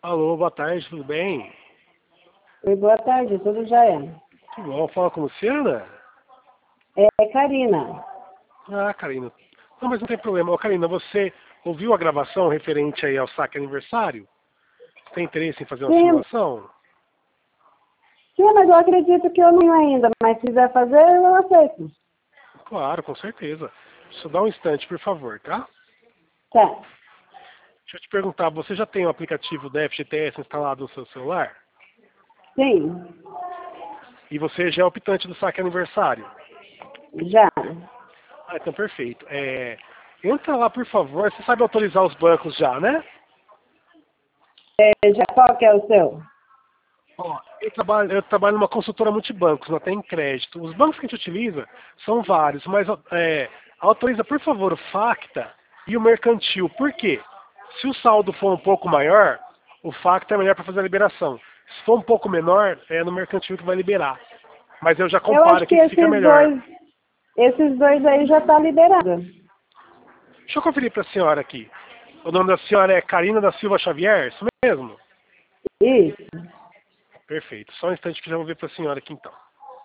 Alô, boa tarde, tudo bem? Oi, boa tarde, tudo jóia? Tudo bom? Fala com a Luciana? É Karina. Ah, Karina. Não, mas não tem problema. Ô, Karina, você ouviu a gravação referente aí ao saque aniversário? Tem interesse em fazer uma Sim, simulação? sim, mas eu acredito que eu não tenho ainda, mas se quiser fazer, eu aceito. Claro, com certeza. Só dá um instante, por favor, tá? Tá, Deixa eu te perguntar, você já tem o aplicativo da FGTS instalado no seu celular? sim, E você já é optante do saque aniversário? já. Ah, então perfeito. Entra lá, por favor. Você sabe autorizar os bancos já, né? Já qual que é o seu? Ó, eu trabalho numa consultora multibancos, não tem crédito. Os bancos que a gente utiliza são vários, mas autoriza, por favor, o Facta e o Mercantil. Por quê? Se o saldo for um pouco maior, o Facta é melhor para fazer a liberação. Se for um pouco menor, é no Mercantil que vai liberar. Mas eu já Eu comparo acho que aqui que fica melhor. esses dois aí já tá liberado. Deixa eu conferir para a senhora aqui. O nome da senhora é Karina da Silva Xavier? Isso mesmo? Isso. Perfeito. Só um instante que já vou ver para a senhora aqui então.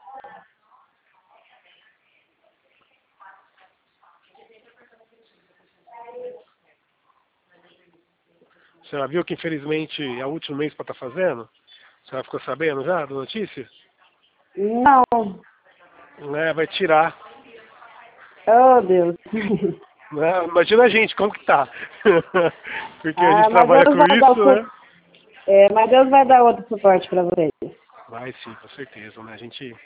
A senhora viu que infelizmente é o último mês para estar fazendo? A senhora ficou sabendo já da notícia? Não. Vai tirar. Oh, Deus. Né? Imagina a gente, como que tá? Porque a gente Ah, mas trabalha Deus com vai dar isso, né? mas Deus vai dar outro suporte para vocês. Vai sim, com certeza, né?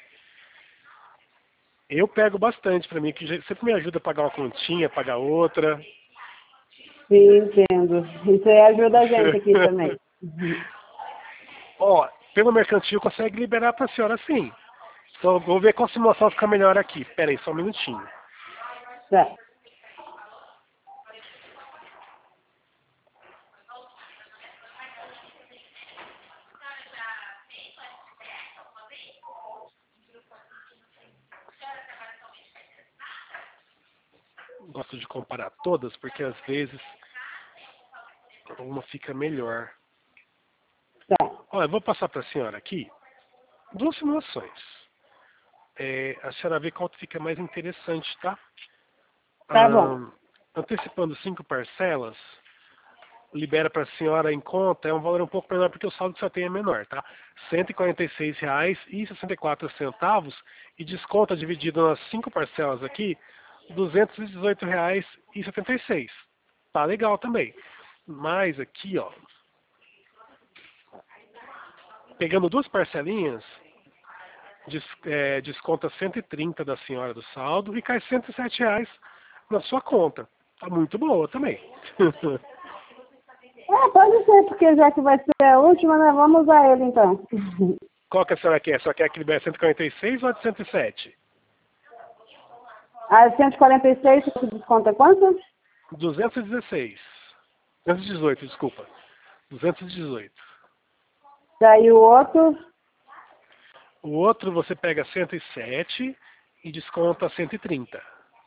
Eu pego bastante para mim, que sempre me ajuda a pagar uma continha, pagar outra. Sim, entendo. Isso aí ajuda a gente aqui também. Ó, pelo mercantil consegue liberar para a senhora sim. Então vou ver qual simulação fica melhor aqui. Pera aí, só um minutinho. Tá. Gosto de comparar todas, porque às vezes uma fica melhor. Tá. Olha, eu vou passar para a senhora aqui duas simulações. A senhora vê qual fica mais interessante, tá? Tá bom. Antecipando 5 parcelas, libera para a senhora em conta, é um valor um pouco menor porque o saldo que você tem é menor, tá? R$ 146,64 e desconta dividido nas 5 parcelas aqui, R$ 218,76. Tá legal também. Mas aqui, ó, pegando duas parcelinhas, desconta 130 da senhora do saldo e cai R$ 107 na sua conta. Tá muito boa também. Pode ser, porque já que vai ser a última, né? Vamos usar ele então. Qual que a senhora quer? A senhora quer que libere 146 ou a de 107? A 146, você desconta quanto? 216. 218, desculpa. 218. Daí o outro, O outro você pega 107 e desconta 130.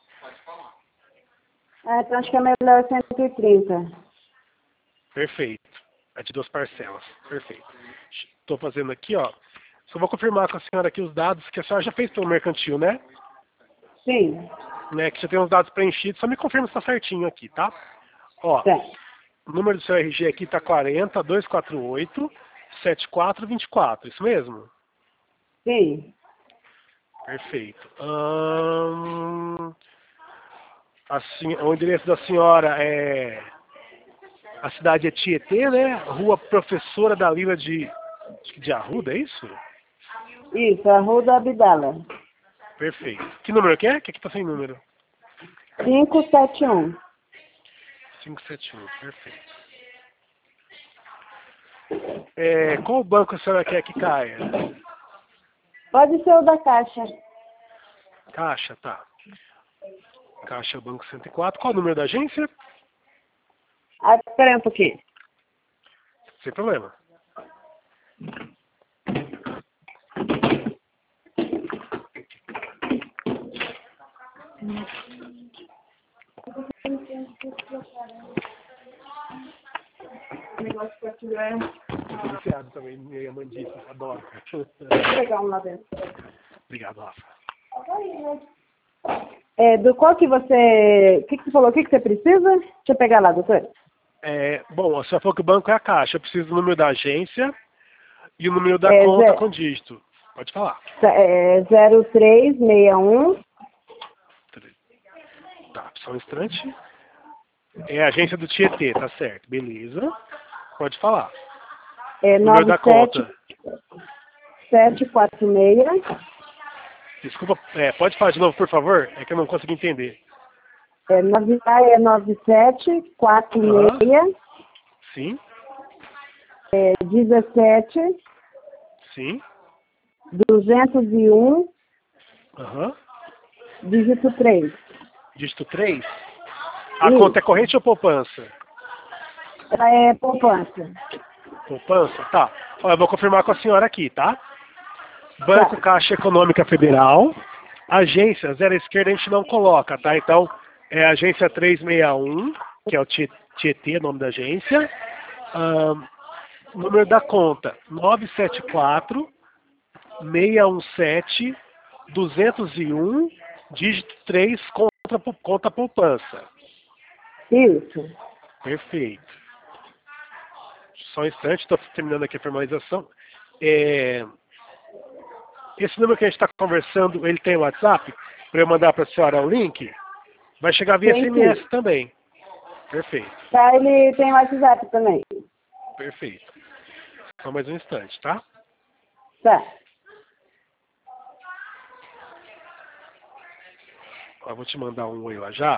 então acho que é melhor 130. Perfeito. É de duas parcelas. Perfeito. Estou fazendo aqui, ó. Só vou confirmar com a senhora aqui os dados que a senhora já fez pelo mercantil, né? Sim. Que já tem os dados preenchidos. Só me confirma se está certinho aqui, tá? Ó, Tá. o número do seu RG aqui tá 40 248 7424. Isso mesmo? Sim. Perfeito. O endereço da senhora é... A cidade é Tietê, né? Rua Professora Dalila de Arruda, é isso? Isso, a Rua da Abdala. Perfeito. Que número que é? Que aqui tá sem número. 571. 571, perfeito. Qual banco a senhora quer que caia? Pode ser o da Caixa. Caixa, tá. Caixa Banco 104. Qual o número da agência? Espera aí um pouquinho. Sem problema. negócio que eu tiver. Eu tô viciado também, minha mandiça, adoro. Vou pegar um lá dentro. Obrigado, Rafa. Do qual que você... O que você falou? O que você precisa? Deixa eu pegar lá, doutor. Bom, a senhora falou que o banco é a Caixa. Eu preciso do número da agência e o número da É, conta com dígito. Pode falar. 0361. Tá, só um instante. É a agência do Tietê, tá certo. Beleza. Pode falar. Número da conta. 746. Desculpa, pode falar de novo, por favor? É que eu não consegui entender. 9746. Sim, 17 sim. 201, dígito 3. Dígito 3. A conta é corrente ou poupança? Ela é poupança. Poupança? Tá. Ó, eu vou confirmar com a senhora aqui, tá? Banco Caixa Econômica Federal. Agência, zero à esquerda a gente não coloca, tá? Então, é a agência 361, que é o Tietê, nome da agência. Número da conta, 974 617 201, dígito 3, conta poupança. Isso. Perfeito. Só um instante, estou terminando aqui a formalização. Esse número que a gente está conversando, ele tem WhatsApp? Para eu mandar para a senhora o link? Vai chegar via SMS também. Perfeito. Tá, ele tem WhatsApp também. Perfeito. Só mais um instante, tá? Tá. Eu vou te mandar um oi lá já.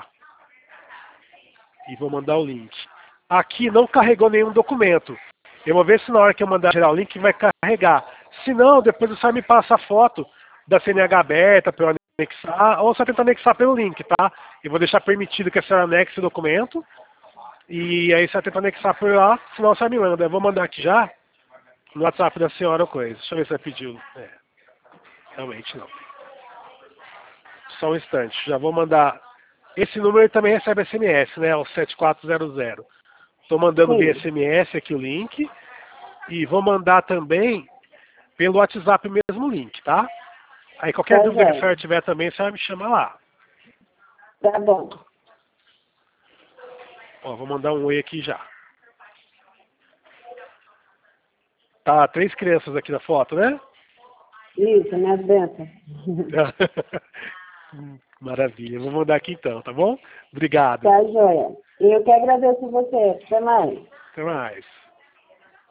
E vou mandar o link. Aqui não carregou nenhum documento. Eu vou ver se na hora que eu mandar gerar o link vai carregar. Se não, depois você me passa a foto da CNH aberta para eu anexar, ou só tentar anexar pelo link, tá? Eu vou deixar permitido que a senhora anexe o documento. E aí você tenta anexar por lá, senão você me manda. Eu vou mandar aqui já, no WhatsApp da senhora ou coisa. Deixa eu ver se ela pediu. Realmente não. Só um instante, já vou mandar. Esse número também recebe SMS, né? O 7400. Estou mandando via SMS aqui o link. E vou mandar também pelo WhatsApp mesmo o link, tá? Aí qualquer dúvida que a senhora tiver também, a senhora me chama lá. Tá bom. Ó, vou mandar um oi aqui já. Tá, 3 crianças aqui na foto, né? Isso, minhas bênçãos. Maravilha, vou mandar aqui então, tá bom? Obrigado. Tá, joia. Eu que agradeço você. Até mais. Até mais.